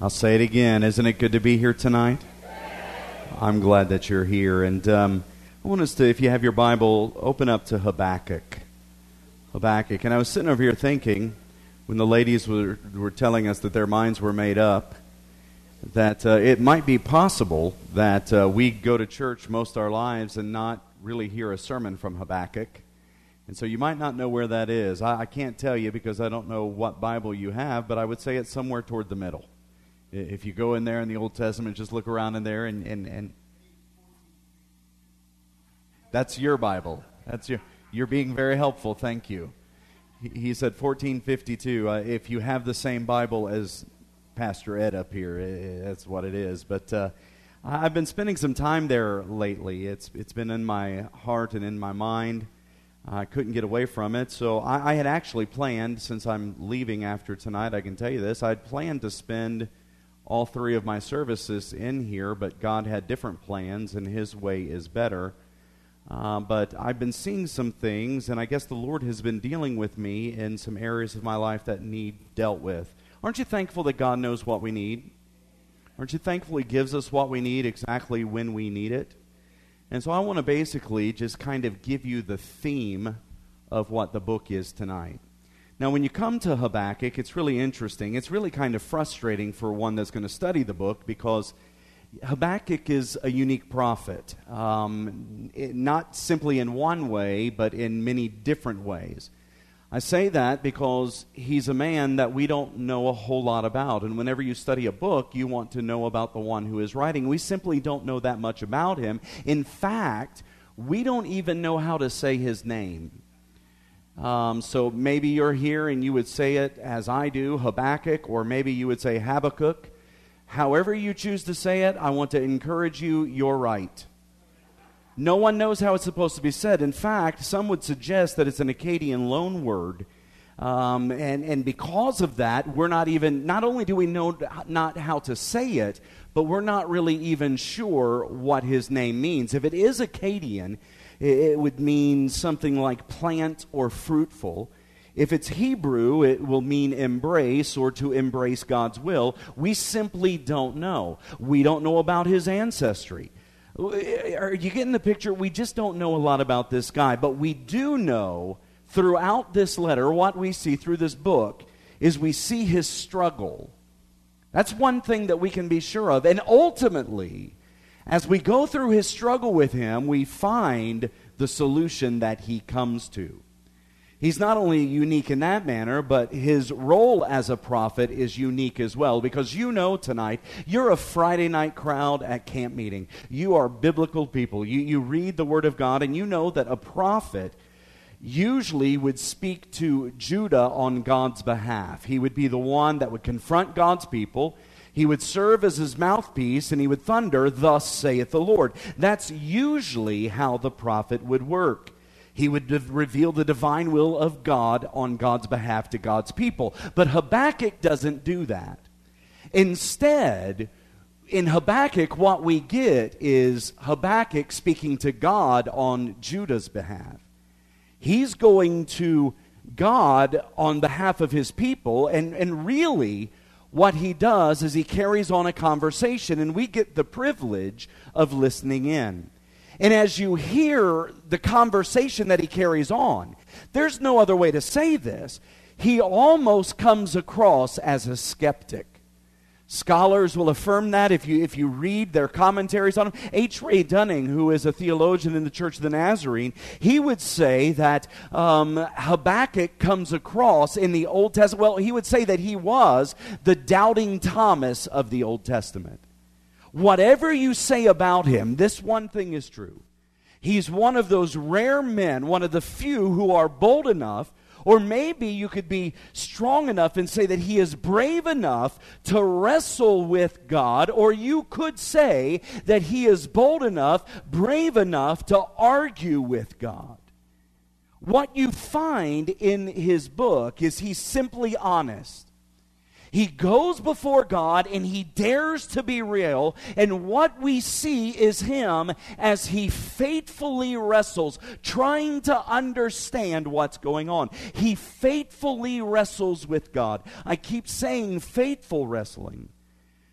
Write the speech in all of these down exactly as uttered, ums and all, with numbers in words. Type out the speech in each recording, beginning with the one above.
I'll say it again. Isn't it good to be here tonight? I'm glad that you're here. And um, I want us to, if you have your Bible, open up to Habakkuk. Habakkuk. And I was sitting over here thinking, when the ladies were, were telling us that their minds were made up, that uh, it might be possible that uh, we go to church most of our lives and not really hear a sermon from Habakkuk. And so you might not know where that is. I, I can't tell you because I don't know what Bible you have, but I would say it's somewhere toward the middle. If you go in there in the Old Testament, just look around in there, and, and, and that's your Bible. That's your. You're being very helpful. Thank you. He, he said fourteen fifty-two. Uh, if you have the same Bible as Pastor Ed up here, uh, that's what it is. But uh, I've been spending some time there lately. It's it's been in my heart and in my mind. I couldn't get away from it. So I, I had actually planned, since I'm leaving after tonight, I can tell you this, I'd planned to spend all three of my services in here, but God had different plans, and His way is better. Uh, but I've been seeing some things, and I guess the Lord has been dealing with me in some areas of my life that need dealt with. Aren't you thankful that God knows what we need? Aren't you thankful He gives us what we need exactly when we need it? And so I want to basically just kind of give you the theme of what the book is tonight. Now, when you come to Habakkuk, it's really interesting. It's really kind of frustrating for one that's going to study the book, because Habakkuk is a unique prophet, um, it, not simply in one way, but in many different ways. I say that because he's a man that we don't know a whole lot about. And whenever you study a book, you want to know about the one who is writing. We simply don't know that much about him. In fact, we don't even know how to say his name. Um, so maybe you're here and you would say it as I do, Habakkuk, or maybe you would say Habakkuk. However you choose to say it, I want to encourage you, you're right. No one knows how it's supposed to be said. In fact, some would suggest that it's an Akkadian loan word. Um, and, and because of that, we're not even, not only do we know not how to say it, but we're not really even sure what his name means. If it is Akkadian, it would mean something like plant or fruitful. If it's Hebrew, it will mean embrace or to embrace God's will. We simply don't know. We don't know about his ancestry. Are you getting the picture? We just don't know a lot about this guy. But we do know throughout this letter, what we see through this book, is we see his struggle. That's one thing that we can be sure of. And ultimately, as we go through his struggle with him, we find the solution that he comes to. He's not only unique in that manner, but his role as a prophet is unique as well. Because you know tonight, you're a Friday night crowd at camp meeting. You are biblical people. You, you read the Word of God, and you know that a prophet usually would speak to Judah on God's behalf. He would be the one that would confront God's people. He would serve as his mouthpiece, and he would thunder, "Thus saith the Lord." That's usually how the prophet would work. He would de- reveal the divine will of God on God's behalf to God's people. But Habakkuk doesn't do that. Instead, in Habakkuk, what we get is Habakkuk speaking to God on Judah's behalf. He's going to God on behalf of his people, and, and really, what he does is he carries on a conversation, and we get the privilege of listening in. And as you hear the conversation that he carries on, there's no other way to say this. He almost comes across as a skeptic. Scholars will affirm that if you if you read their commentaries on him. H. Ray Dunning, who is a theologian in the Church of the Nazarene, he would say that um, Habakkuk comes across in the Old Testament, well, he would say that he was the doubting Thomas of the Old Testament. Whatever you say about him, this one thing is true. He's one of those rare men, one of the few who are bold enough, or maybe you could be strong enough and say that he is brave enough to wrestle with God, or you could say that he is bold enough, brave enough to argue with God. What you find in his book is he's simply honest. He goes before God and he dares to be real. And what we see is him as he faithfully wrestles, trying to understand what's going on. He faithfully wrestles with God. I keep saying faithful wrestling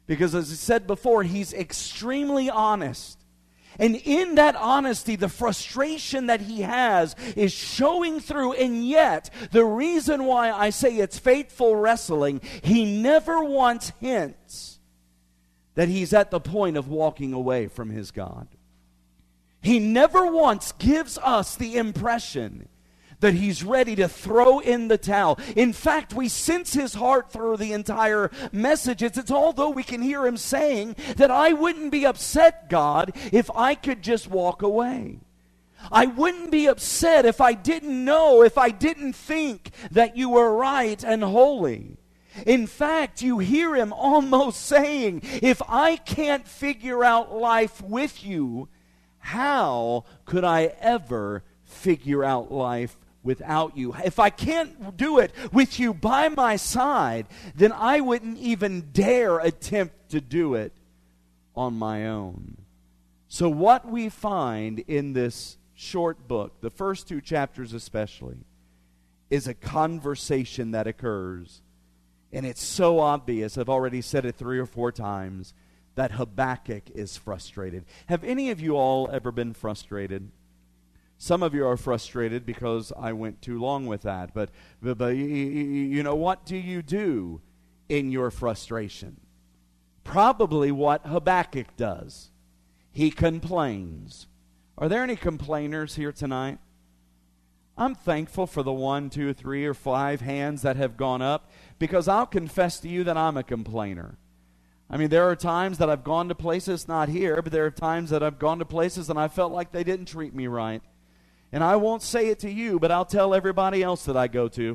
Because as I said before, he's extremely honest. And in that honesty, the frustration that he has is showing through. And yet, the reason why I say it's faithful wrestling, he never once hints that he's at the point of walking away from his God. He never once gives us the impression that he's ready to throw in the towel. In fact, we sense his heart through the entire message. It's, it's although we can hear him saying that I wouldn't be upset, God, if I could just walk away. I wouldn't be upset if I didn't know, if I didn't think that you were right and holy. In fact, you hear him almost saying, if I can't figure out life with you, how could I ever figure out life without you? If I can't do it with you by my side, then I wouldn't even dare attempt to do it on my own. So what we find in this short book, the first two chapters especially, is a conversation that occurs. And it's so obvious, I've already said it three or four times, that Habakkuk is frustrated. Have any of you all ever been frustrated? Some of you are frustrated because I went too long with that. But, but, but you, you know, what do you do in your frustration? Probably what Habakkuk does. He complains. Are there any complainers here tonight? I'm thankful for the one, two, three, or five hands that have gone up, because I'll confess to you that I'm a complainer. I mean, there are times that I've gone to places, not here, but there are times that I've gone to places and I felt like they didn't treat me right. And I won't say it to you, but I'll tell everybody else that I go to.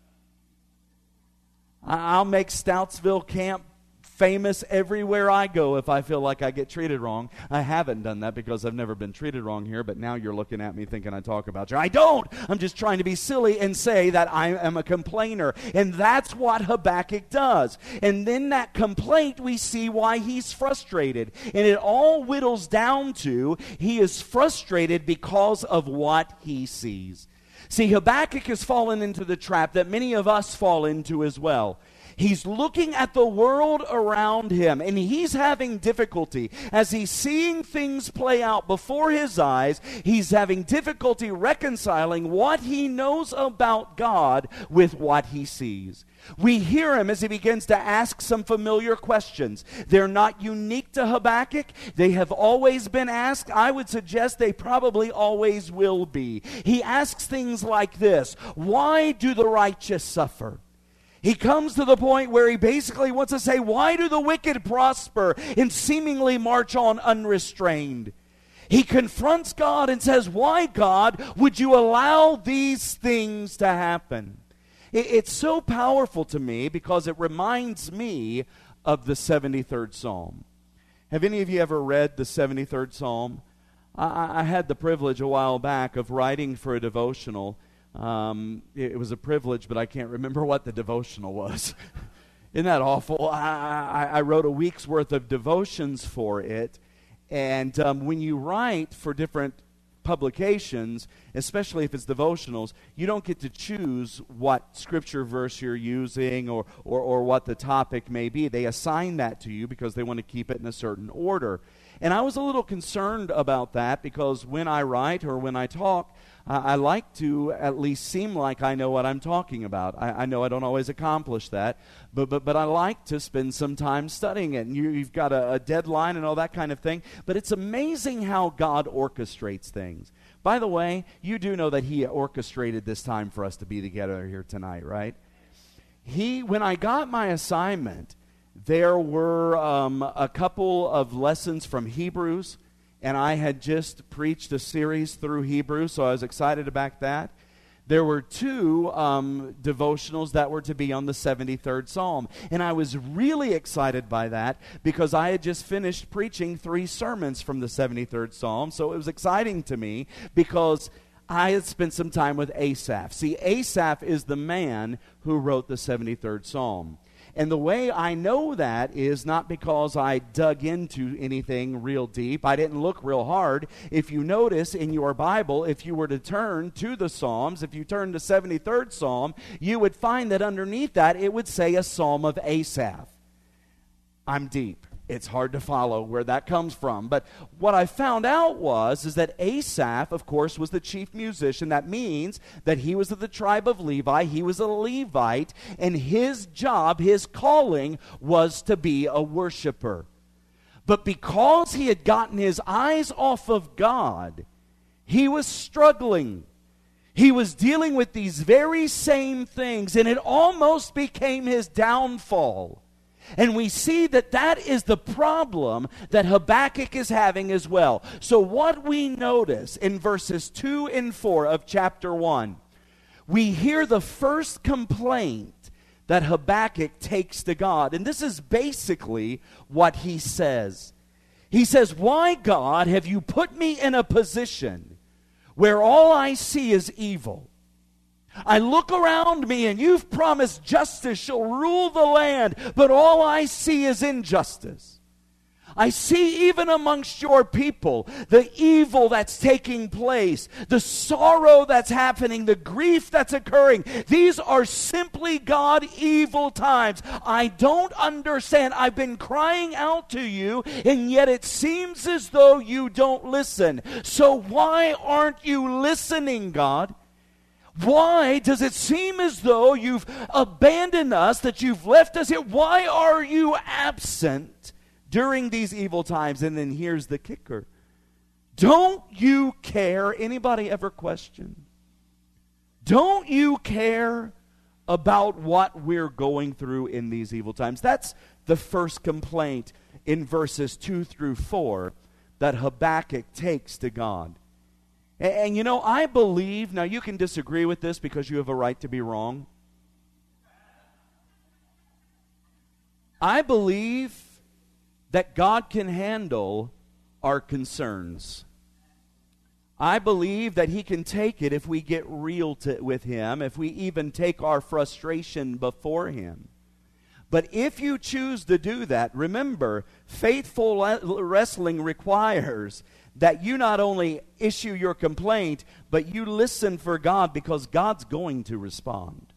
I'll make Stoutsville Camp famous everywhere I go if I feel like I get treated wrong. I haven't done that because I've never been treated wrong here, but now you're looking at me thinking I talk about you. I don't! I'm just trying to be silly and say that I am a complainer. And that's what Habakkuk does. And then that complaint, we see why he's frustrated. And it all whittles down to he is frustrated because of what he sees. See, Habakkuk has fallen into the trap that many of us fall into as well. He's looking at the world around him, and he's having difficulty. As he's seeing things play out before his eyes, he's having difficulty reconciling what he knows about God with what he sees. We hear him as he begins to ask some familiar questions. They're not unique to Habakkuk. They have always been asked. I would suggest they probably always will be. He asks things like this: why do the righteous suffer? He comes to the point where he basically wants to say, why do the wicked prosper and seemingly march on unrestrained? He confronts God and says, why, God, would you allow these things to happen? It's so powerful to me because it reminds me of the seventy-third Psalm. Have any of you ever read the seventy-third Psalm? I, I had the privilege a while back of writing for a devotional. Um, it, it was a privilege, but I can't remember what the devotional was. Isn't that awful? I, I, I wrote a week's worth of devotions for it. And um, when you write for different publications, especially if it's devotionals, you don't get to choose what scripture verse you're using or, or, or what the topic may be. They assign that to you because they want to keep it in a certain order. And I was a little concerned about that because when I write or when I talk, uh, I like to at least seem like I know what I'm talking about. I, I know I don't always accomplish that, but but but I like to spend some time studying it. And you, you've got a, a deadline and all that kind of thing. But it's amazing how God orchestrates things. By the way, you do know that He orchestrated this time for us to be together here tonight, right? He, when I got my assignment, there were um, a couple of lessons from Hebrews, and I had just preached a series through Hebrews, so I was excited about that. There were two um, devotionals that were to be on the seventy-third Psalm, and I was really excited by that because I had just finished preaching three sermons from the seventy-third Psalm, so it was exciting to me because I had spent some time with Asaph. See, Asaph is the man who wrote the seventy-third Psalm. And the way I know that is not because I dug into anything real deep. I didn't look real hard. If you notice in your Bible, if you were to turn to the Psalms, if you turn to seventy-third Psalm, you would find that underneath that it would say a Psalm of Asaph. I'm deep. It's hard to follow where that comes from. But what I found out was is that Asaph, of course, was the chief musician. That means that he was of the tribe of Levi. He was a Levite, and his job, his calling, was to be a worshiper. But because he had gotten his eyes off of God, he was struggling. He was dealing with these very same things, and it almost became his downfall. And we see that that is the problem that Habakkuk is having as well. So what we notice in verses two and four of chapter one, we hear the first complaint that Habakkuk takes to God. And this is basically what he says. He says, "Why, God, have you put me in a position where all I see is evil? I look around me and you've promised justice shall rule the land, but all I see is injustice. I see even amongst your people the evil that's taking place, the sorrow that's happening, the grief that's occurring. These are simply, God, evil times. I don't understand. I've been crying out to you, and yet it seems as though you don't listen. So why aren't you listening, God? Why does it seem as though you've abandoned us, that you've left us here? Why are you absent during these evil times?" And then here's the kicker. Don't you care? Anybody ever question? Don't you care about what we're going through in these evil times? That's the first complaint in verses two through four that Habakkuk takes to God. And, and you know, I believe, now you can disagree with this because you have a right to be wrong. I believe that God can handle our concerns. I believe that He can take it if we get real to, with Him, if we even take our frustration before Him. But if you choose to do that, remember, faithful le- wrestling requires that you not only issue your complaint, but you listen for God, because God's going to respond.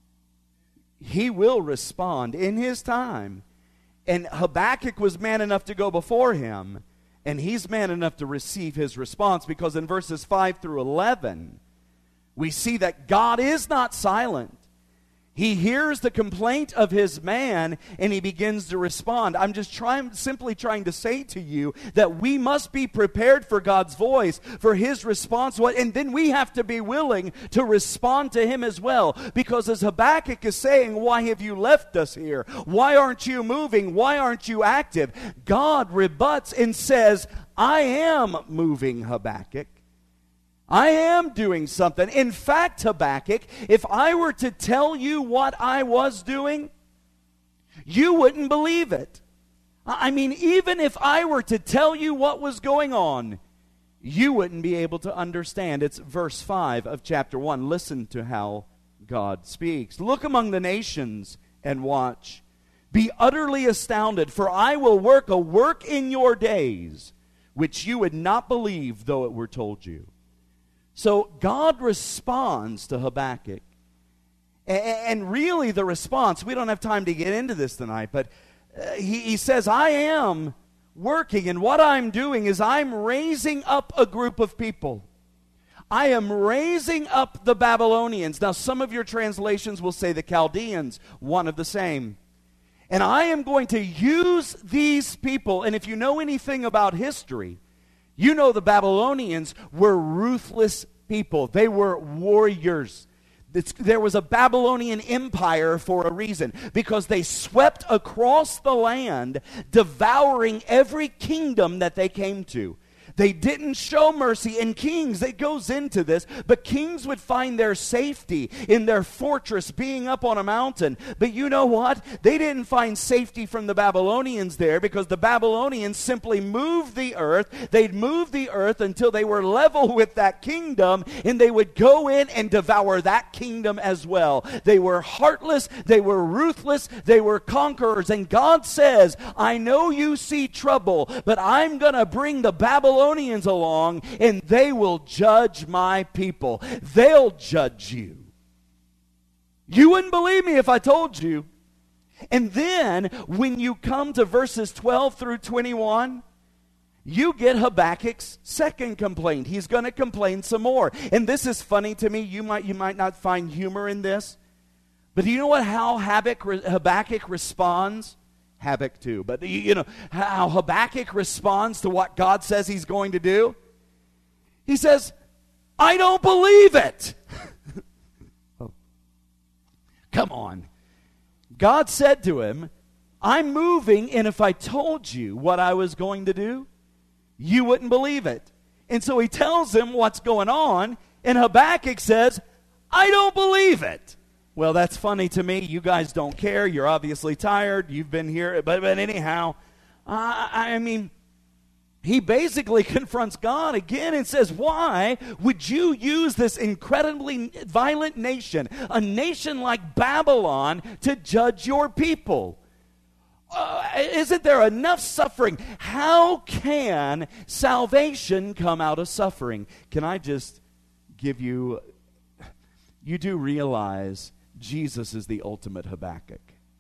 He will respond in His time. And Habakkuk was man enough to go before Him, and he's man enough to receive His response, because in verses five through eleven, we see that God is not silent. He hears the complaint of his man, and he begins to respond. I'm just trying, simply trying to say to you that we must be prepared for God's voice, for His response, and then we have to be willing to respond to Him as well. Because as Habakkuk is saying, why have you left us here? Why aren't you moving? Why aren't you active? God rebuts and says, I am moving, Habakkuk. I am doing something. In fact, Habakkuk, if I were to tell you what I was doing, you wouldn't believe it. I mean, even if I were to tell you what was going on, you wouldn't be able to understand. It's verse five of chapter one. Listen to how God speaks. Look among the nations and watch. Be utterly astounded, for I will work a work in your days, which you would not believe though it were told you. So God responds to Habakkuk. And really the response, we don't have time to get into this tonight, but he, he says, I am working, and what I'm doing is I'm raising up a group of people. I am raising up the Babylonians. Now, some of your translations will say the Chaldeans, one of the same. And I am going to use these people, and if you know anything about history, you know the Babylonians were ruthless people. They were warriors. It's, there was a Babylonian empire for a reason, because they swept across the land, devouring every kingdom that they came to. They didn't show mercy, and kings, it goes into this, but kings would find their safety in their fortress being up on a mountain. But you know what? They didn't find safety from the Babylonians there, because the Babylonians simply moved the earth. They'd move the earth until they were level with that kingdom, and they would go in and devour that kingdom as well. They were heartless, they were ruthless, they were conquerors. And God says, I know you see trouble, but I'm going to bring the Babylonians along, and they will judge my people. They'll judge you. You wouldn't believe me if I told you. And then when you come to verses twelve through twenty-one, you get Habakkuk's second complaint. He's going to complain some more. And this is funny to me. You might, you might not find humor in this. But do you know what how Habakkuk responds? Habakkuk too. But you know how Habakkuk responds to what God says he's going to do? He says, I don't believe it. Oh. Come on. God said to him, I'm moving, and if I told you what I was going to do, you wouldn't believe it. And so he tells him what's going on, and Habakkuk says, I don't believe it. Well, that's funny to me. You guys don't care. You're obviously tired. You've been here. But, but anyhow, uh, I mean, he basically confronts God again and says, why would you use this incredibly violent nation, a nation like Babylon, to judge your people? Uh, isn't there enough suffering? How can salvation come out of suffering? Can I just give you, you do realize Jesus is the ultimate Habakkuk.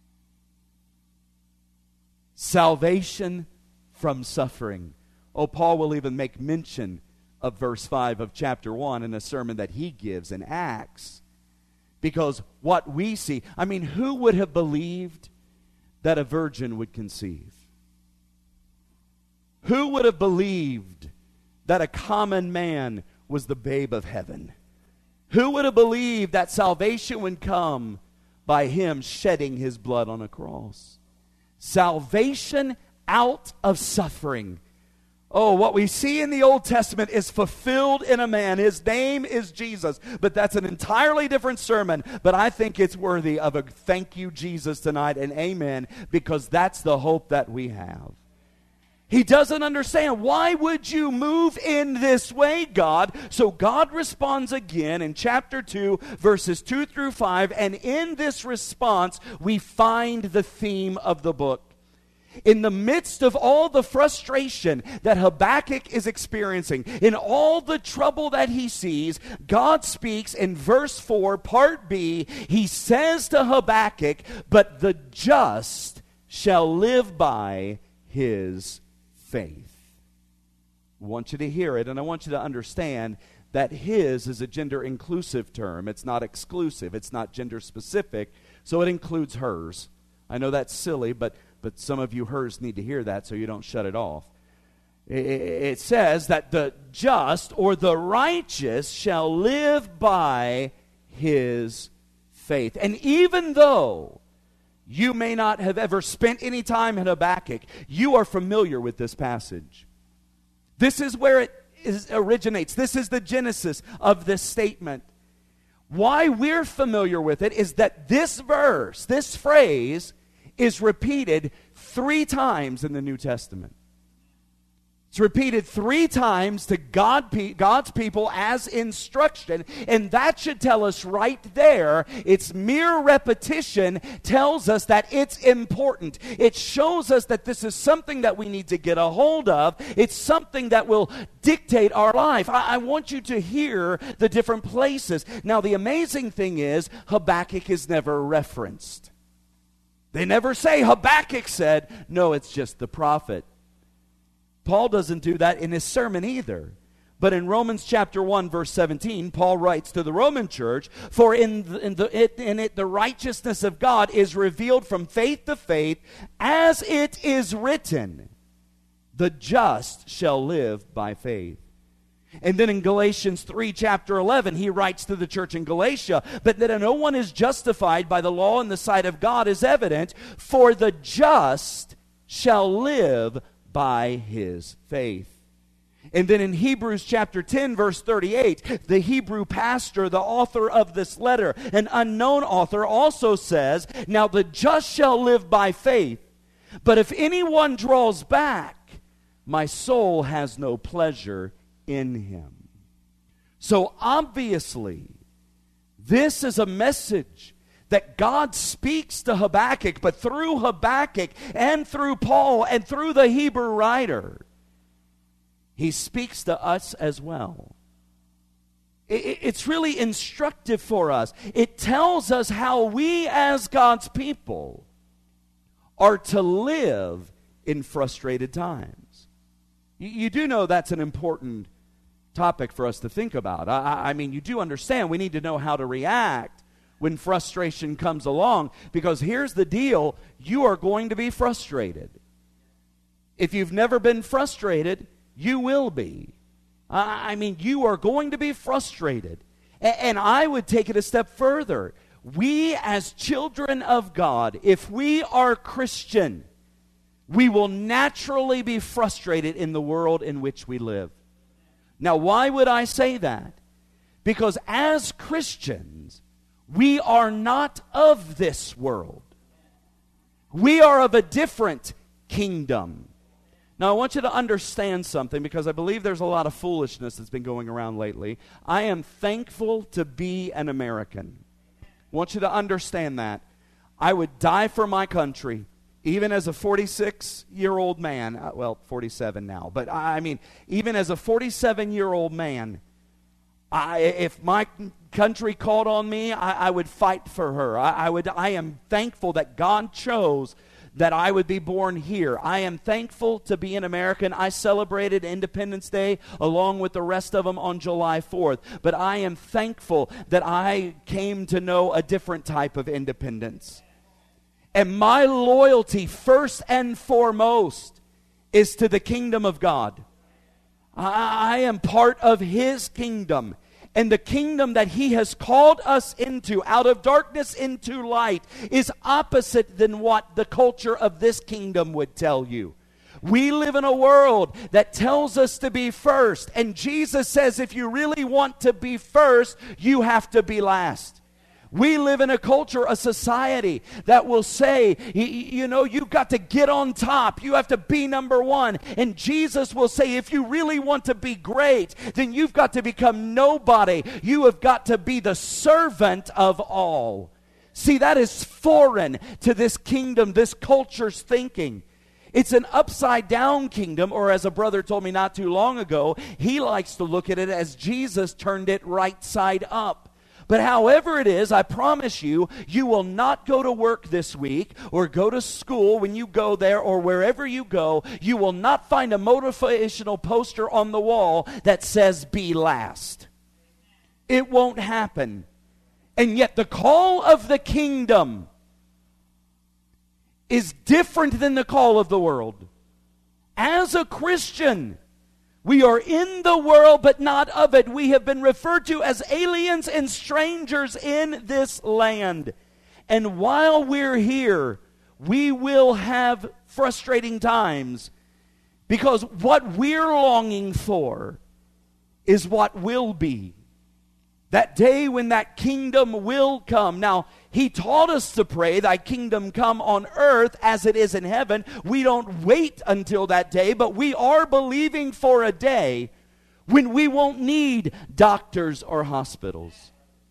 Salvation from suffering. Oh, Paul will even make mention of verse five of chapter one in a sermon that he gives in Acts. Because what we see, I mean, who would have believed that a virgin would conceive? Who would have believed that a common man was the babe of heaven? Who would have believed that salvation would come by him shedding his blood on a cross? Salvation out of suffering. Oh, what we see in the Old Testament is fulfilled in a man. His name is Jesus. But that's an entirely different sermon. But I think it's worthy of a thank you, Jesus, tonight, and amen, because that's the hope that we have. He doesn't understand. Why would you move in this way, God? So God responds again in chapter two, verses two through five. And in this response, we find the theme of the book. In the midst of all the frustration that Habakkuk is experiencing, in all the trouble that he sees, God speaks in verse four, part B. He says to Habakkuk, but the just shall live by his faith. I want you to hear it, and I want you to understand that his is a gender-inclusive term. It's not exclusive. It's not gender-specific, so it includes hers. I know that's silly, but But some of you hers need to hear that so you don't shut it off. It says that the just or the righteous shall live by his faith. And even though you may not have ever spent any time in Habakkuk, you are familiar with this passage. This is where it is, originates. This is the genesis of this statement. Why we're familiar with it is that this verse, this phrase, is repeated three times in the New Testament. It's repeated three times to God, God's people as instruction, and that should tell us right there, its mere repetition tells us that it's important. It shows us that this is something that we need to get a hold of. It's something that will dictate our life. I, I want you to hear the different places. Now, the amazing thing is, Habakkuk is never referenced. They never say Habakkuk said. No, it's just the prophet. Paul doesn't do that in his sermon either. But in Romans chapter one, verse seventeen, Paul writes to the Roman church, for in, the, in, the, it, in it the righteousness of God is revealed from faith to faith, as it is written, the just shall live by faith. And then in Galatians three, chapter eleven, he writes to the church in Galatia, but that no one is justified by the law in the sight of God is evident, for the just shall live by his faith. And then in Hebrews chapter ten, verse thirty-eight, the Hebrew pastor, the author of this letter, an unknown author, also says, now the just shall live by faith, but if anyone draws back, my soul has no pleasure in him. So obviously, this is a message that God speaks to Habakkuk, but through Habakkuk and through Paul and through the Hebrew writer, he speaks to us as well. It's really instructive for us. It tells us how we as God's people are to live in frustrated times. You, you do know that's an important topic for us to think about. I, I mean, you do understand we need to know how to react when frustration comes along, because here's the deal: you are going to be frustrated. If you've never been frustrated, you will be. I, I mean, you are going to be frustrated. A- and I would take it a step further. We as children of God, if we are Christian, we will naturally be frustrated in the world in which we live. Now, why would I say that? Because as Christians, we are not of this world. We are of a different kingdom. Now, I want you to understand something, because I believe there's a lot of foolishness that's been going around lately. I am thankful to be an American. I want you to understand that. I would die for my country, even as a forty-six-year-old man. Uh, well, forty-seven now. But I mean, even as a forty-seven-year-old man, I, if my country called on me, I, I would fight for her. I, I would. I am thankful that God chose that I would be born here. I am thankful to be an American. I celebrated Independence Day along with the rest of them on July fourth. But I am thankful that I came to know a different type of independence. And my loyalty, first and foremost, is to the kingdom of God. I, I am part of His kingdom. And the kingdom that He has called us into, out of darkness into light, is opposite than what the culture of this kingdom would tell you. We live in a world that tells us to be first. And Jesus says if you really want to be first, you have to be last. We live in a culture, a society that will say, you know, you've got to get on top. You have to be number one. And Jesus will say, if you really want to be great, then you've got to become nobody. You have got to be the servant of all. See, that is foreign to this kingdom, this culture's thinking. It's an upside down kingdom, or as a brother told me not too long ago, he likes to look at it as Jesus turned it right side up. But however it is, I promise you, you will not go to work this week or go to school when you go there or wherever you go. You will not find a motivational poster on the wall that says, be last. It won't happen. And yet the call of the kingdom is different than the call of the world. As a Christian, we are in the world, but not of it. We have been referred to as aliens and strangers in this land. And while we're here, we will have frustrating times, because what we're longing for is what will be. That day when that kingdom will come. Now, He taught us to pray, thy kingdom come on earth as it is in heaven. We don't wait until that day, but we are believing for a day when we won't need doctors or hospitals.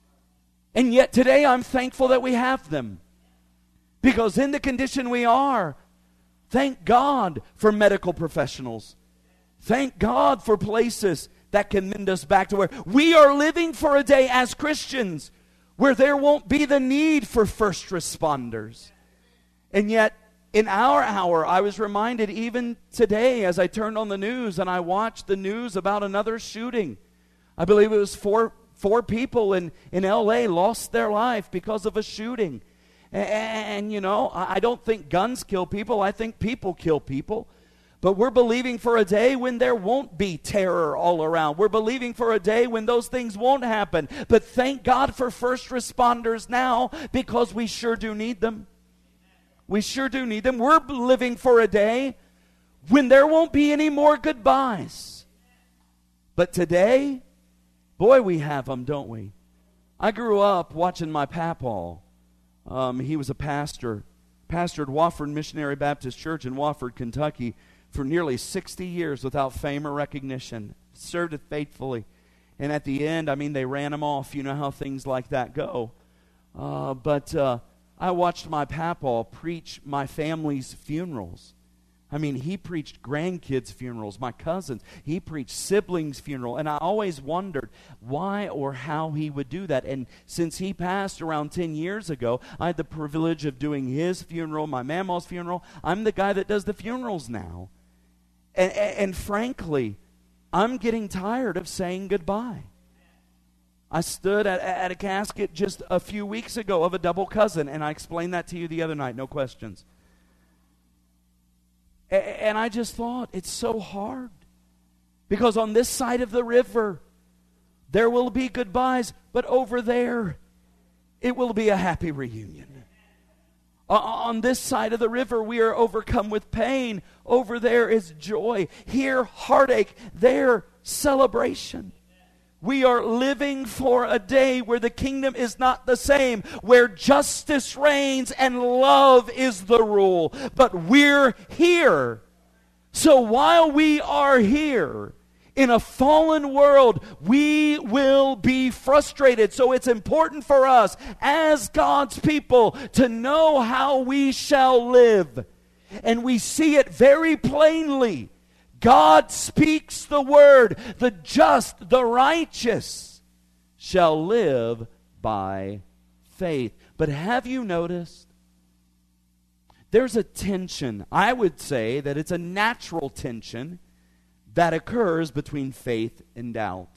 And yet today I'm thankful that we have them. Because in the condition we are, thank God for medical professionals. Thank God for places that can mend us back to where we are living for a day as Christians where there won't be the need for first responders. And yet, in our hour, I was reminded even today as I turned on the news and I watched the news about another shooting. I believe it was four, four people in, in L A lost their life because of a shooting. And, and you know, I, I don't think guns kill people. I think people kill people. But we're believing for a day when there won't be terror all around. We're believing for a day when those things won't happen. But thank God for first responders now, because we sure do need them. We sure do need them. We're living for a day when there won't be any more goodbyes. But today, boy, we have them, don't we? I grew up watching my papaw. Um, he was a pastor, pastored Wofford Missionary Baptist Church in Wofford, Kentucky, for nearly sixty years without fame or recognition. Served it faithfully. And at the end, I mean, they ran him off. You know how things like that go. Uh, but uh, I watched my papaw preach my family's funerals. I mean, he preached grandkids' funerals, my cousins. He preached siblings' funeral. And I always wondered why or how he would do that. And since he passed around ten years ago, I had the privilege of doing his funeral, my mama's funeral. I'm the guy that does the funerals now. And, and, and frankly, I'm getting tired of saying goodbye. I stood at, at a casket just a few weeks ago of a double cousin, and I explained that to you the other night, no questions. And I just thought, it's so hard. Because on this side of the river, there will be goodbyes, but over there, it will be a happy reunion. On this side of the river, we are overcome with pain. Over there is joy. Here, heartache. There, celebration. We are living for a day where the kingdom is not the same, where justice reigns and love is the rule. But we're here. So while we are here in a fallen world, we will be frustrated. So it's important for us as God's people to know how we shall live. And we see it very plainly. God speaks the word. The just, the righteous shall live by faith. But have you noticed? There's a tension. I would say that it's a natural tension that occurs between faith and doubt.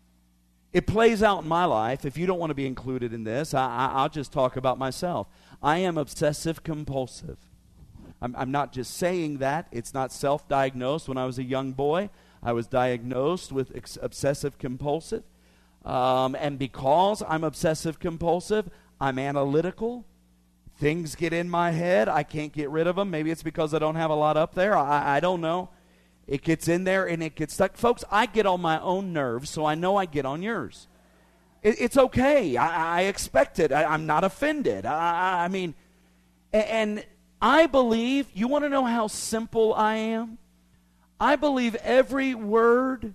It plays out in my life. If you don't want to be included in this, I, I, I'll just talk about myself. I am obsessive compulsive. I'm, I'm not just saying that. It's not self-diagnosed. When I was a young boy, I was diagnosed with ex- obsessive compulsive. Um, and because I'm obsessive compulsive, I'm analytical. Things get in my head. I can't get rid of them. Maybe it's because I don't have a lot up there. I, I don't know. It gets in there and it gets stuck. Folks, I get on my own nerves, so I know I get on yours. It, it's okay. I, I expect it. I, I'm not offended. I, I mean, and, and I believe, you want to know how simple I am? I believe every word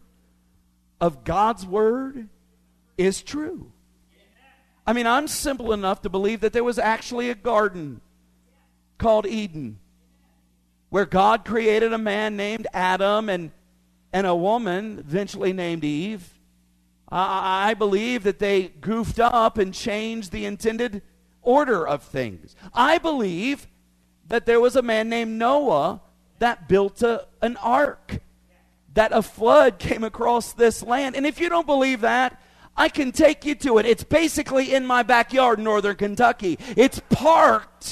of God's word is true. I mean, I'm simple enough to believe that there was actually a garden called Eden, where God created a man named Adam and, and a woman eventually named Eve. I, I believe that they goofed up and changed the intended order of things. I believe that there was a man named Noah that built a, an ark, that a flood came across this land. And if you don't believe that, I can take you to it. It's basically in my backyard in northern Kentucky. It's parked.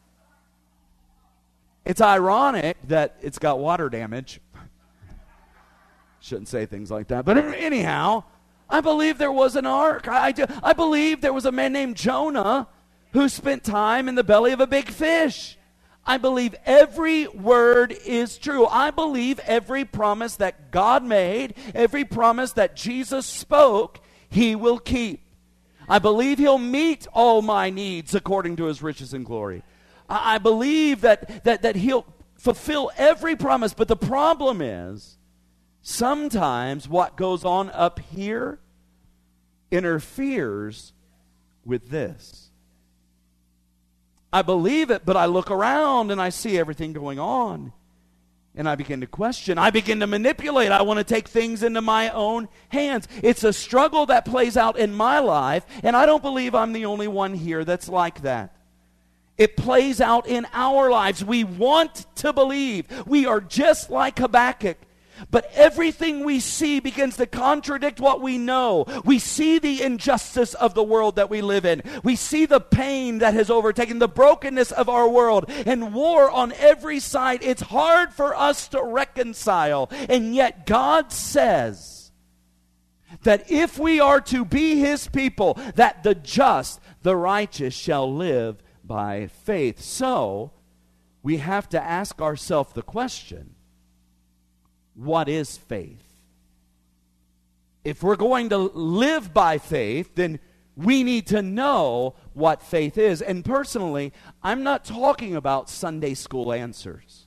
It's ironic that it's got water damage. Shouldn't say things like that. But anyhow, I believe there was an ark. I, I, do, I believe there was a man named Jonah who spent time in the belly of a big fish. I believe every word is true. I believe every promise that God made, every promise that Jesus spoke, He will keep. I believe He'll meet all my needs according to His riches and glory. I, I believe that, that, that He'll fulfill every promise. But the problem is, sometimes what goes on up here interferes with this. I believe it, but I look around and I see everything going on. And I begin to question. I begin to manipulate. I want to take things into my own hands. It's a struggle that plays out in my life, and I don't believe I'm the only one here that's like that. It plays out in our lives. We want to believe. We are just like Habakkuk. But everything we see begins to contradict what we know. We see the injustice of the world that we live in. We see the pain that has overtaken, the brokenness of our world, and war on every side. It's hard for us to reconcile. And yet God says that if we are to be His people, that the just, the righteous shall live by faith. So we have to ask ourselves the question, what is faith? If we're going to live by faith, then we need to know what faith is. And personally, I'm not talking about Sunday school answers.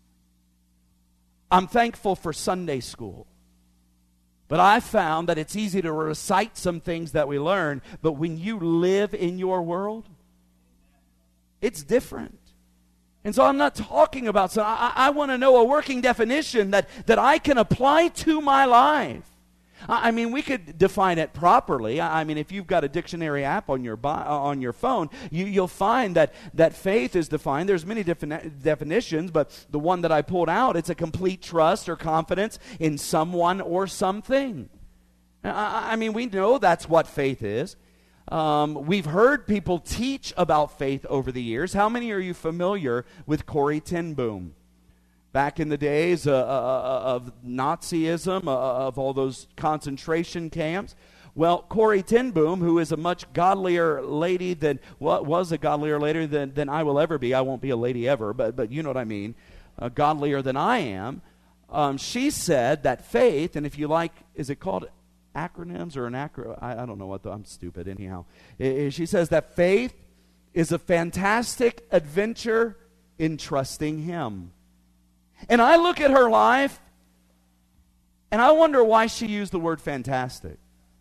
I'm thankful for Sunday school. But I found that it's easy to recite some things that we learn, but when you live in your world, it's different. And so I'm not talking about, so I, I want to know a working definition that, that I can apply to my life. I, I mean, we could define it properly. I, I mean, if you've got a dictionary app on your bi- on your phone, you, you'll find that, that faith is defined. There's many different definitions, but the one that I pulled out, it's a complete trust or confidence in someone or something. I, I mean, we know that's what faith is. Um, we've heard people teach about faith over the years. How many are you familiar with Corrie ten Boom? Back in the days uh, uh, of Nazism, uh, of all those concentration camps. Well, Corrie ten Boom, who is a much godlier lady than, well, was a godlier lady than, than I will ever be. I won't be a lady ever, but, but you know what I mean. Uh, godlier than I am. Um, she said that faith, and if you like, is it called acronyms or an acro? I, I don't know what the, I'm stupid anyhow. It, it, she says that faith is a fantastic adventure in trusting Him. And I look at her life and I wonder why she used the word fantastic.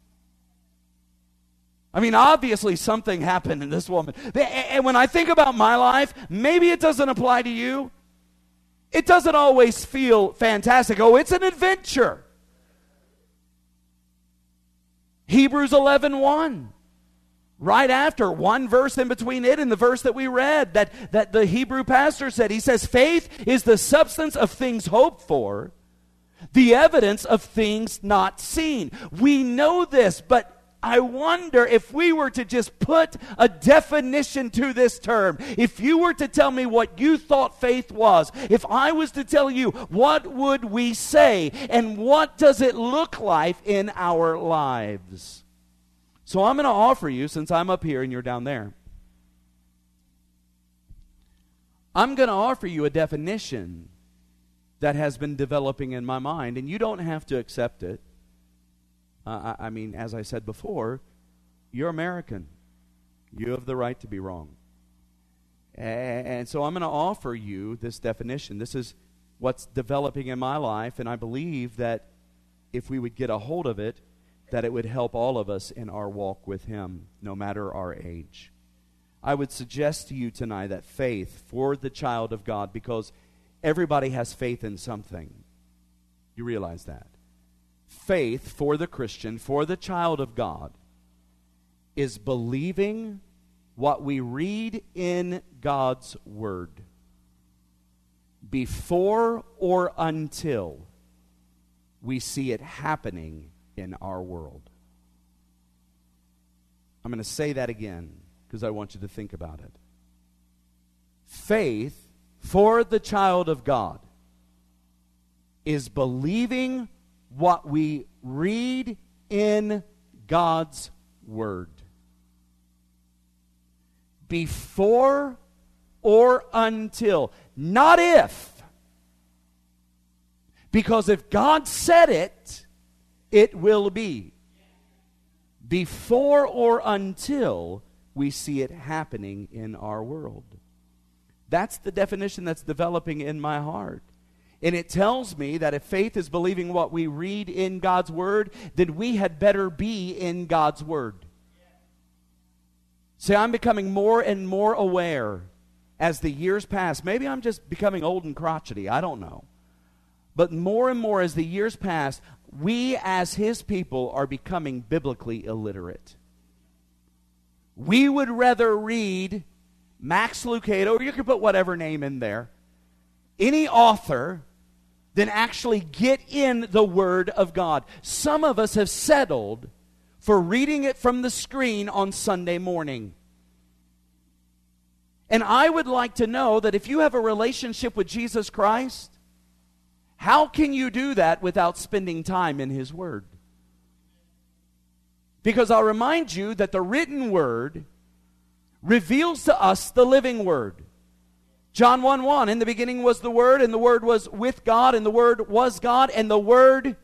I mean, obviously something happened in this woman. And when I think about my life, maybe it doesn't apply to you. It doesn't always feel fantastic. Oh, it's an adventure. Hebrews eleven one. Right after, one verse in between it and the verse that we read, that, that the Hebrew pastor said, he says, faith is the substance of things hoped for, the evidence of things not seen. We know this, but I wonder if we were to just put a definition to this term, if you were to tell me what you thought faith was, if I was to tell you, what would we say, and what does it look like in our lives? So I'm going to offer you, since I'm up here and you're down there, I'm going to offer you a definition that has been developing in my mind, and you don't have to accept it. Uh, I, I mean, as I said before, you're American. You have the right to be wrong. And, and so I'm going to offer you this definition. This is what's developing in my life, and I believe that if we would get a hold of it, that it would help all of us in our walk with Him, no matter our age. I would suggest to you tonight that faith for the child of God, because everybody has faith in something. You realize that? Faith for the Christian, for the child of God, is believing what we read in God's Word before or until we see it happening in our world. I'm going to say that again because I want you to think about it. Faith for the child of God is believing what we read in God's Word before or until, not if. Because if God said it, it will be. Before or until we see it happening in our world. That's the definition that's developing in my heart. And it tells me that if faith is believing what we read in God's Word, then we had better be in God's Word. See, I'm becoming more and more aware as the years pass. Maybe I'm just becoming old and crotchety. I don't know. But more and more as the years pass, we as His people are becoming biblically illiterate. We would rather read Max Lucado, or you could put whatever name in there, any author, than actually get in the Word of God. Some of us have settled for reading it from the screen on Sunday morning. And I would like to know that if you have a relationship with Jesus Christ, how can you do that without spending time in His Word? Because I'll remind you that the written Word reveals to us the living Word. John one one, in the beginning was the Word, and the Word was with God, and the Word was God, and the Word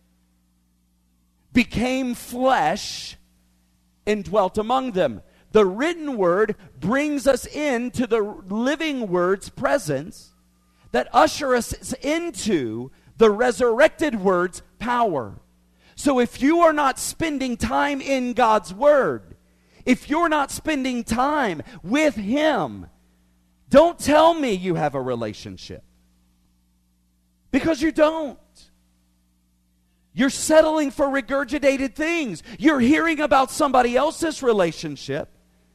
became flesh and dwelt among them. The written Word brings us into the living Word's presence that usher us into the resurrected Word's power. So if you are not spending time in God's Word, if you're not spending time with Him, Don't tell me you have a relationship. Because you don't. You're settling for regurgitated things. You're hearing about somebody else's relationship.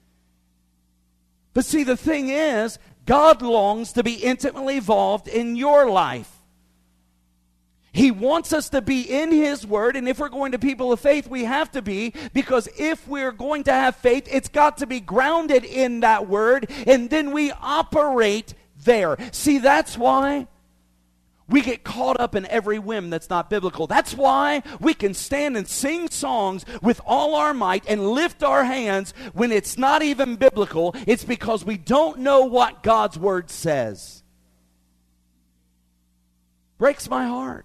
But see, the thing is, God longs to be intimately involved in your life. He wants us to be in His Word, and if we're going to people of faith, we have to be, because if we're going to have faith, it's got to be grounded in that Word, and then we operate there. See, that's why we get caught up in every whim that's not biblical. That's why we can stand and sing songs with all our might and lift our hands when it's not even biblical. It's because we don't know what God's Word says. Breaks my heart.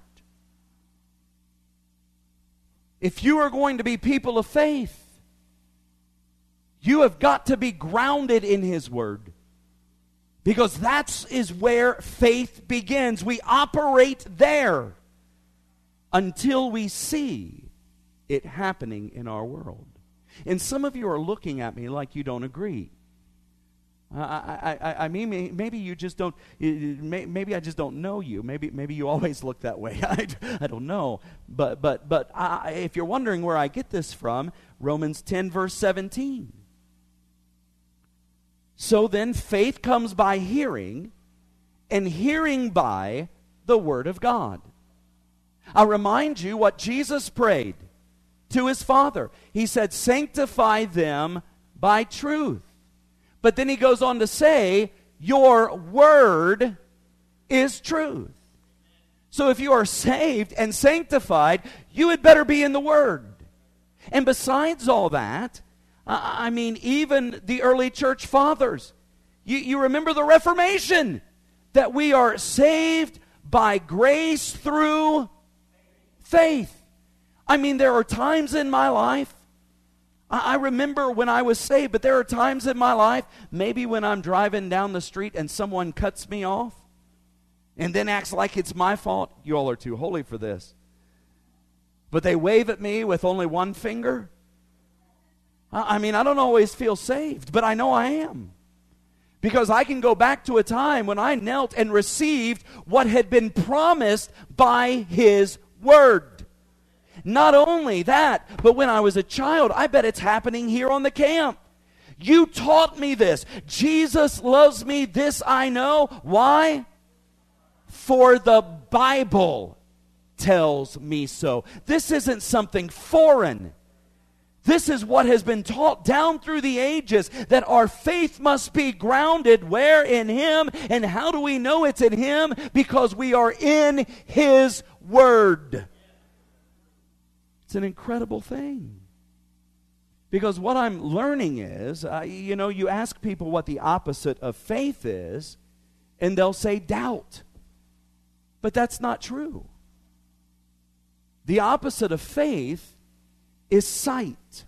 If you are going to be people of faith, you have got to be grounded in His Word. Because that is where faith begins. We operate there until we see it happening in our world. And some of you are looking at me like you don't agree. I, I, I, I mean, maybe you just don't, maybe I just don't know you. Maybe maybe you always look that way. I, I don't know. But, but, but I, if you're wondering where I get this from, Romans ten, verse seventeen. So then faith comes by hearing, and hearing by the Word of God. I remind you what Jesus prayed to His Father. He said, sanctify them by truth. But then He goes on to say, your Word is truth. So if you are saved and sanctified, you had better be in the Word. And besides all that, I mean, even the early church fathers. You, you remember the Reformation, that we are saved by grace through faith. I mean, there are times in my life, I, I remember when I was saved, but there are times in my life, maybe when I'm driving down the street and someone cuts me off and then acts like it's my fault. You all are too holy for this. But they wave at me with only one finger. I mean, I don't always feel saved, but I know I am. Because I can go back to a time when I knelt and received what had been promised by His Word. Not only that, but when I was a child, I bet it's happening here on the camp. You taught me this. Jesus loves me, this I know. Why? For the Bible tells me so. This isn't something foreign. This is what has been taught down through the ages, that our faith must be grounded where? In Him. And how do we know it's in Him? Because we are in His Word. It's an incredible thing. Because what I'm learning is, uh, you know, you ask people what the opposite of faith is, and they'll say doubt. But that's not true. The opposite of faith is sight.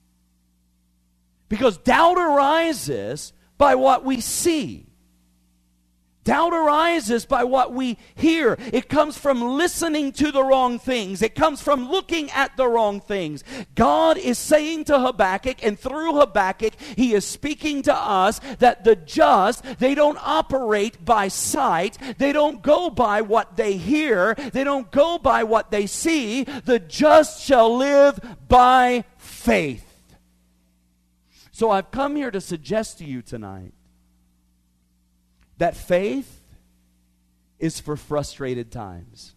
Because doubt arises by what we see. Doubt arises by what we hear. It comes from listening to the wrong things. It comes from looking at the wrong things. God is saying to Habakkuk, and through Habakkuk, He is speaking to us that the just, they don't operate by sight. They don't go by what they hear. They don't go by what they see. The just shall live by faith. So I've come here to suggest to you tonight that faith is for frustrated times.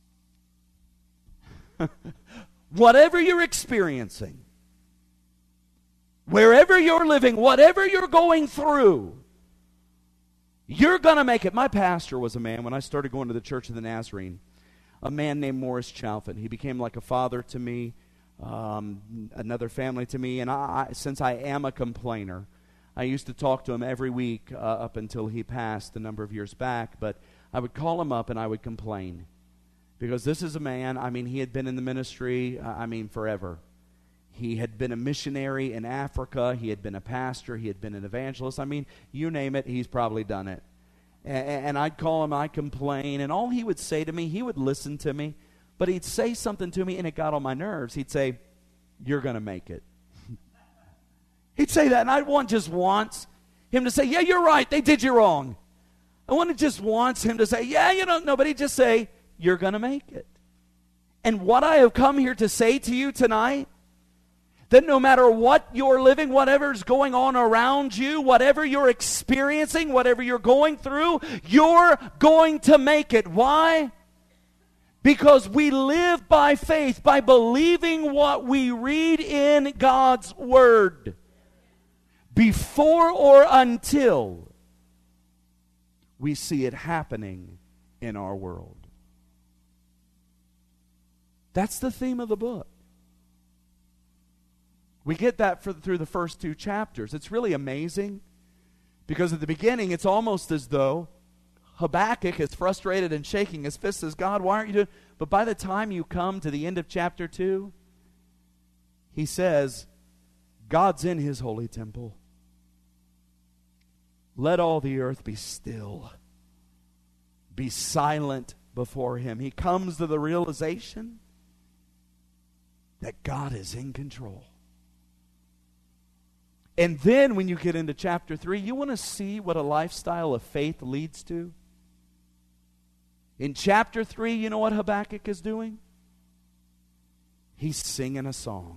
Whatever you're experiencing, wherever you're living, whatever you're going through, you're going to make it. My pastor was a man, when I started going to the Church of the Nazarene, a man named Morris Chalfin. He became like a father to me, um, another family to me, and I, I, since I am a complainer, I used to talk to him every week uh, up until he passed a number of years back, but I would call him up and I would complain. Because this is a man, I mean, he had been in the ministry, uh, I mean, forever. He had been a missionary in Africa. He had been a pastor. He had been an evangelist. I mean, you name it, he's probably done it. And, and I'd call him, I'd complain, and all he would say to me, he would listen to me, but he'd say something to me and it got on my nerves. He'd say, "You're going to make it." He'd say that, and I'd want just once. him to say, yeah, you're right, they did you wrong. I want to just wants him to say, yeah, you don't know, but he just say, you're going to make it. And what I have come here to say to you tonight, that no matter what you're living, whatever's going on around you, whatever you're experiencing, whatever you're going through, you're going to make it. Why? Because we live by faith, by believing what we read in God's Word. Before or until we see it happening in our world. That's the theme of the book. We get that for, through the first two chapters. It's really amazing because at the beginning it's almost as though Habakkuk is frustrated and shaking his fist, says, God, why aren't you doing? But by the time you come to the end of chapter two, he says, God's in his holy temple. Let all the earth be still. Be silent before him. He comes to the realization that God is in control. And then when you get into chapter three, you want to see what a lifestyle of faith leads to? In chapter three, you know what Habakkuk is doing? He's singing a song.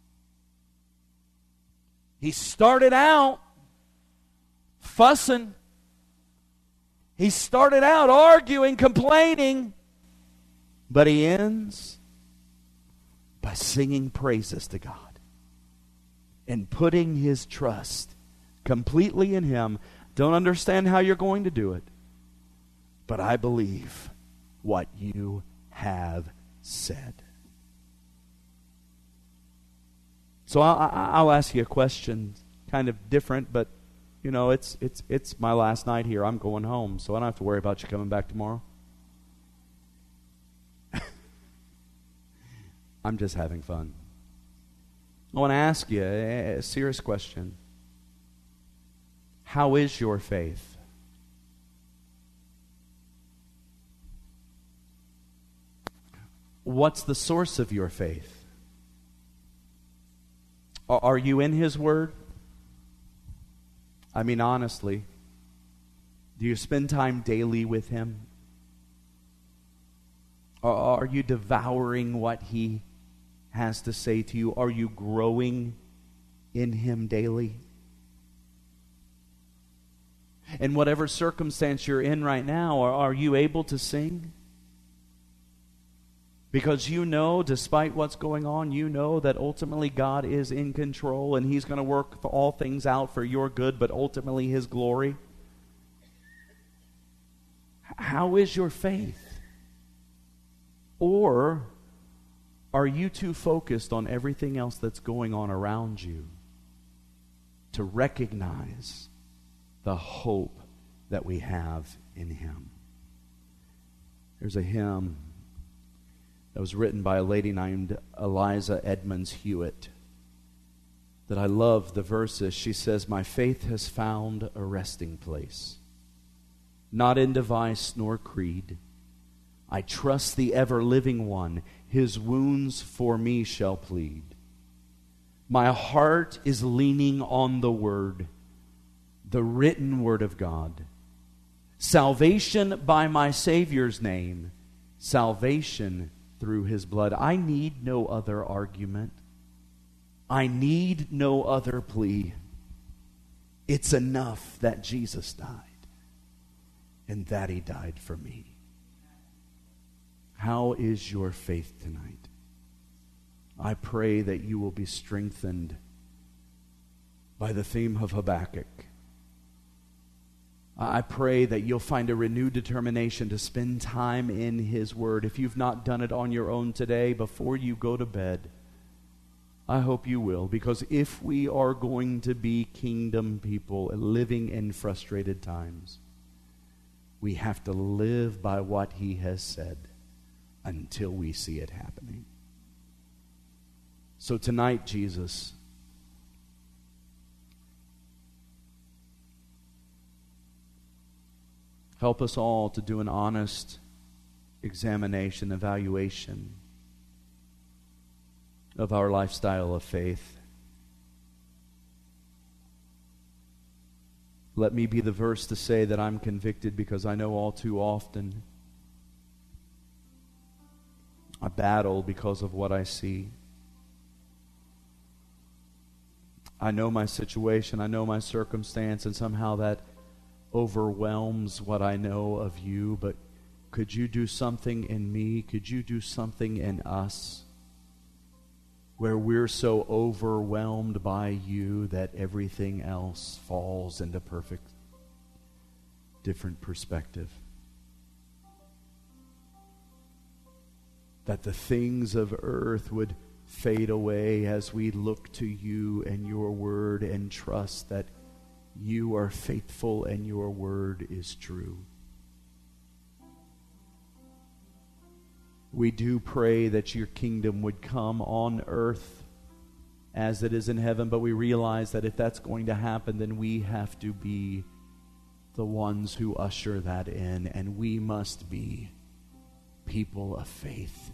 He started out fussing. He started out arguing, complaining. But he ends by singing praises to God and putting his trust completely in him. Don't understand how you're going to do it, but I believe what you have said. So I'll, I'll ask you a question, kind of different, but you know, it's it's it's my last night here. I'm going home, so I don't have to worry about you coming back tomorrow. I'm just having fun. I want to ask you a, a serious question. How is your faith? What's the source of your faith? Are, are you in His Word? I mean, honestly, do you spend time daily with Him? Or are you devouring what He has to say to you? Are you growing in Him daily? In whatever circumstance you're in right now, are, are you able to sing? Because you know, despite what's going on, you know that ultimately God is in control and He's going to work for all things out for your good, but ultimately His glory. How is your faith? Or are you too focused on everything else that's going on around you to recognize the hope that we have in Him? There's a hymn that was written by a lady named Eliza Edmonds Hewitt that I love the verses. She says, "My faith has found a resting place, not in device nor creed. I trust the ever-living one. His wounds for me shall plead. My heart is leaning on the Word, the written Word of God. Salvation by my Savior's name, salvation through His blood. I need no other argument. I need no other plea. It's enough that Jesus died and that He died for me." How is your faith tonight? I pray that you will be strengthened by the theme of Habakkuk. I pray that you'll find a renewed determination to spend time in His Word. If you've not done it on your own today, before you go to bed, I hope you will. Because if we are going to be kingdom people living in frustrated times, we have to live by what He has said until we see it happening. So tonight, Jesus, help us all to do an honest examination, evaluation of our lifestyle of faith. Let me be the verse to say that I'm convicted, because I know all too often I battle because of what I see. I know my situation, I know my circumstance, and somehow that overwhelms what I know of you. But could you do something in me? Could you do something in us where we're so overwhelmed by you that everything else falls into perfect, different perspective? That the things of earth would fade away as we look to you and your word and trust that you are faithful and your word is true. We do pray that your kingdom would come on earth as it is in heaven, but we realize that if that's going to happen, then we have to be the ones who usher that in, and we must be people of faith.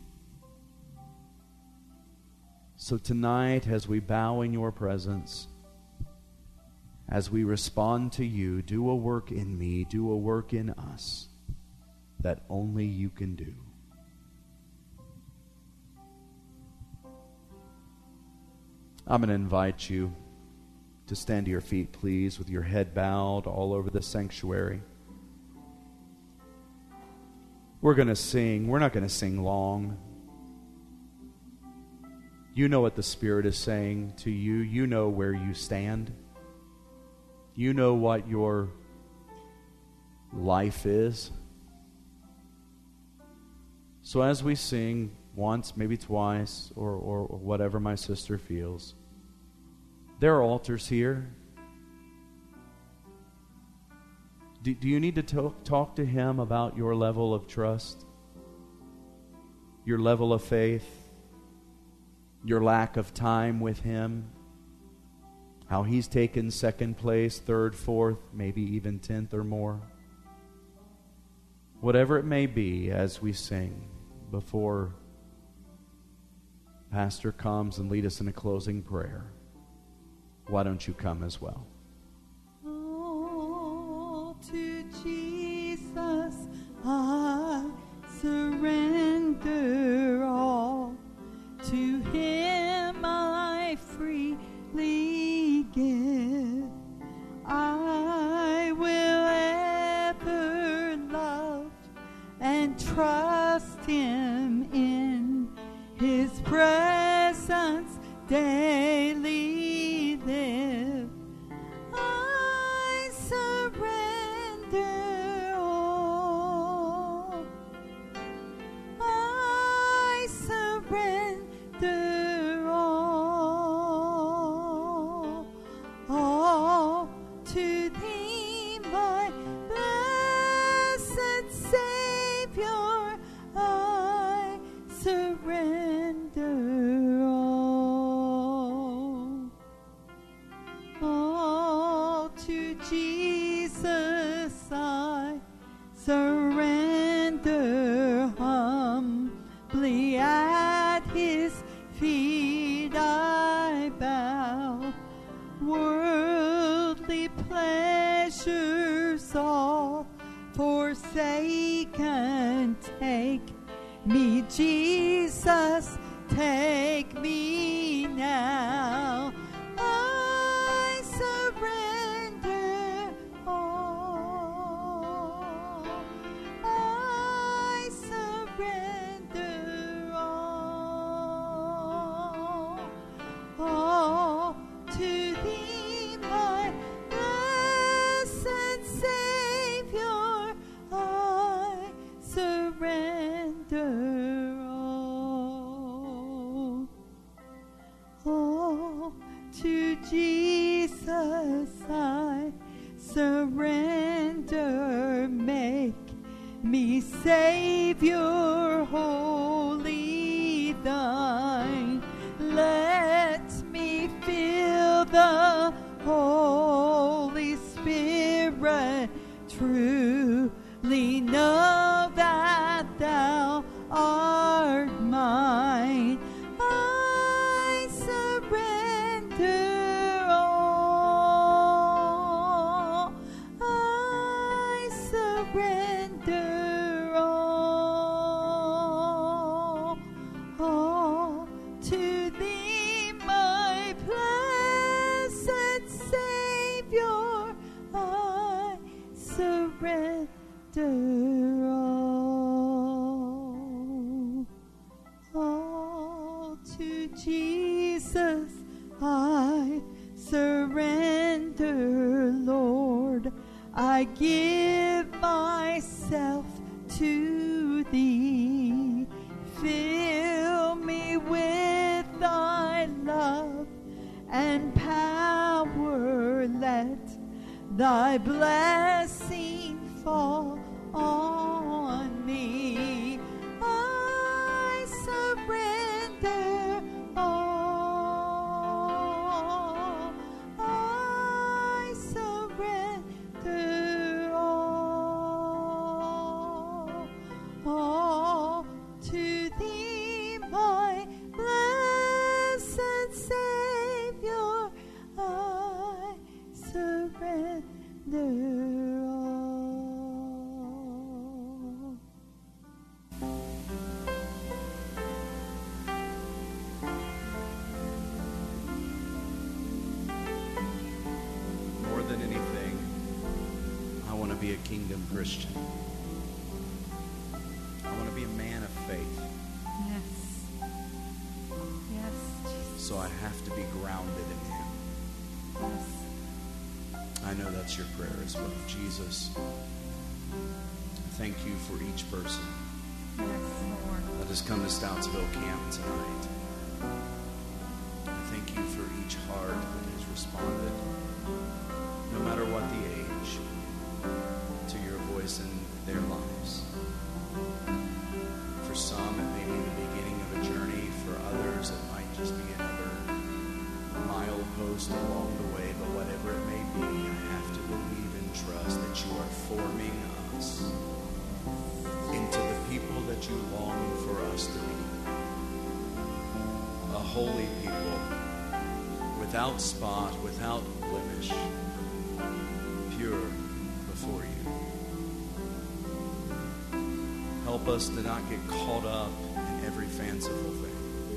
So tonight, as we bow in your presence, as we respond to you, do a work in me, do a work in us that only you can do. I'm going to invite you to stand to your feet, please, with your head bowed all over the sanctuary. We're going to sing. We're not going to sing long. You know what the Spirit is saying to you. You know where you stand. You know what your life is. So as we sing once, maybe twice, or, or, or whatever my sister feels, there are altars here. Do, do you need to talk, talk to Him about your level of trust, your level of faith, your lack of time with Him, how He's taken second place, third, fourth, maybe even tenth or more? Whatever it may be, as we sing before Pastor comes and lead us in a closing prayer, why don't you come as well? Oh, to Jesus I surrender all. To Him I freely give. I will ever love and trust Him in His presence daily live. I surrender all. I surrender all. All to Thee, my blessed Savior. I surrender all. All to Jesus I surrender humbly. At His feet I bow. Worldly pleasures all forsaken, take me, Jesus, take me now. I surrender all. I surrender all. All to Thee, my blessed Savior. I surrender all. All to Jesus I surrender. Make me Savior wholly Thine. Let me feel the Holy Spirit. Truly know that Thou art mine. I surrender all. I give myself to thee. Fill me with thy love and power. Let thy blessing fall on me. I surrender all. I surrender all. All to thee, my blessed Savior. I surrender all. More than anything, I want to be a kingdom Christian. I want to be a man of faith. Yes. Yes, Jesus. So I have to be grounded in him. Yes. I know that's your prayer as well. Jesus, thank you for each person Yes, Lord. that has come to Stoutsville Camp tonight. I thank you for each heart that has responded, no matter what the age, to your voice in their lives. For some, it may be the beginning of a journey. For others, it might just be another milepost along the way. But whatever it may be, I have to believe and trust that you are forming us into the people that you long for us to be. A holy people, without spot, without blemish, pure before you. Help us to not get caught up in every fanciful thing.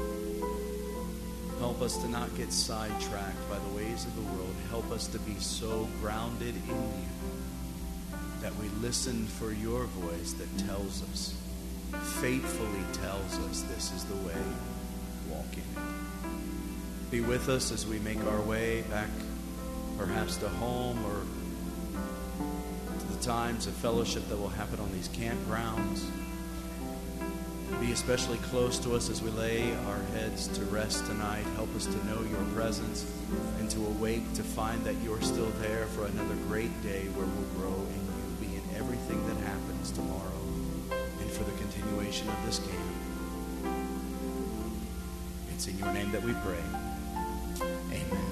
Help us to not get sidetracked by the ways of the world. Help us to be so grounded in you that we listen for your voice that tells us, faithfully tells us, this is the way, walk in it. Be with us as we make our way back perhaps to home or to the times of fellowship that will happen on these campgrounds. Be especially close to us as we lay our heads to rest tonight. Help us to know your presence and to awake to find that you're still there for another great day where we'll grow in you. Be in everything that happens tomorrow and for the continuation of this camp. It's in your name that we pray. Amen.